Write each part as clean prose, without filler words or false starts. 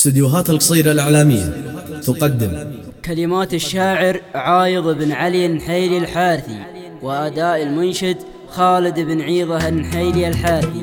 استديوهات القصيرة الإعلامية تقدم كلمات الشاعر عايض بن علي النحيلي الحارثي، وأداء المنشد خالد بن عيضة النحيلي الحارثي.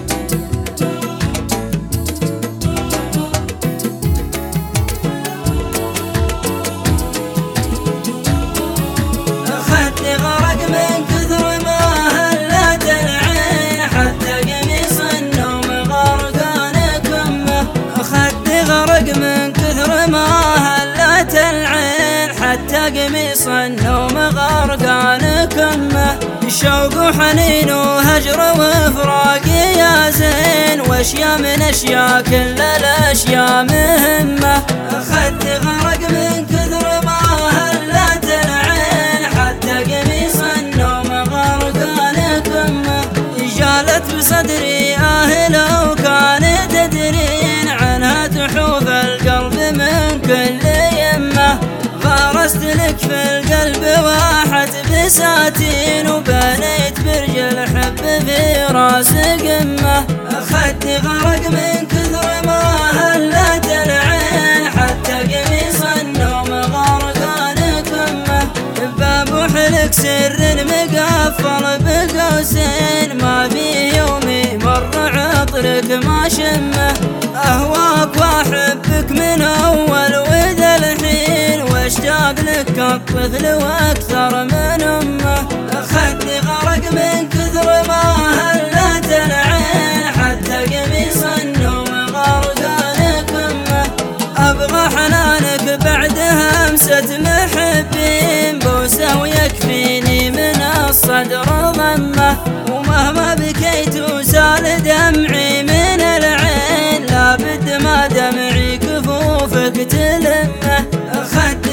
أخذت غرق من كثر ما هلت العين، حتى قميص النوم غرقان كمه. أخذت غرق من كثر ما هلت العين، حتى قميص النوم غرقان كمه. شوق وحنين وهجر وفراق يا زين، واشياء من اشياء كل الاشياء مهمه. أخذت غرق من كثر ما هلت العين، حتى قميص النوم غرقان كمه. جالت بصدري لو كان تدرين عنها تحوف القلب من كل يمه. غرست لك في القلب واحد بساتين، وبنيت برج الحب في راس قمه. أخذت غرق من كثر ما هلت العين، حتى قميص النوم غرقان كمه. باب حلك سر مقفل بقوسين، ما في يومي مر عطرك ما شمه. أهواك وأحبك من أول وذا الحين، واشتاق لك الطفل واكثر من امه. أخذت غرق من كثر ما هلت العين، حتى قميص النوم غرقان كمه. ابغى حنانك بعد همسة محبين، بوسه ويكفيني من الصدر ضمه. ومهما بكيت وسال دمعي من العين، لابد ما دمعي كفوفك تلمه. أخذت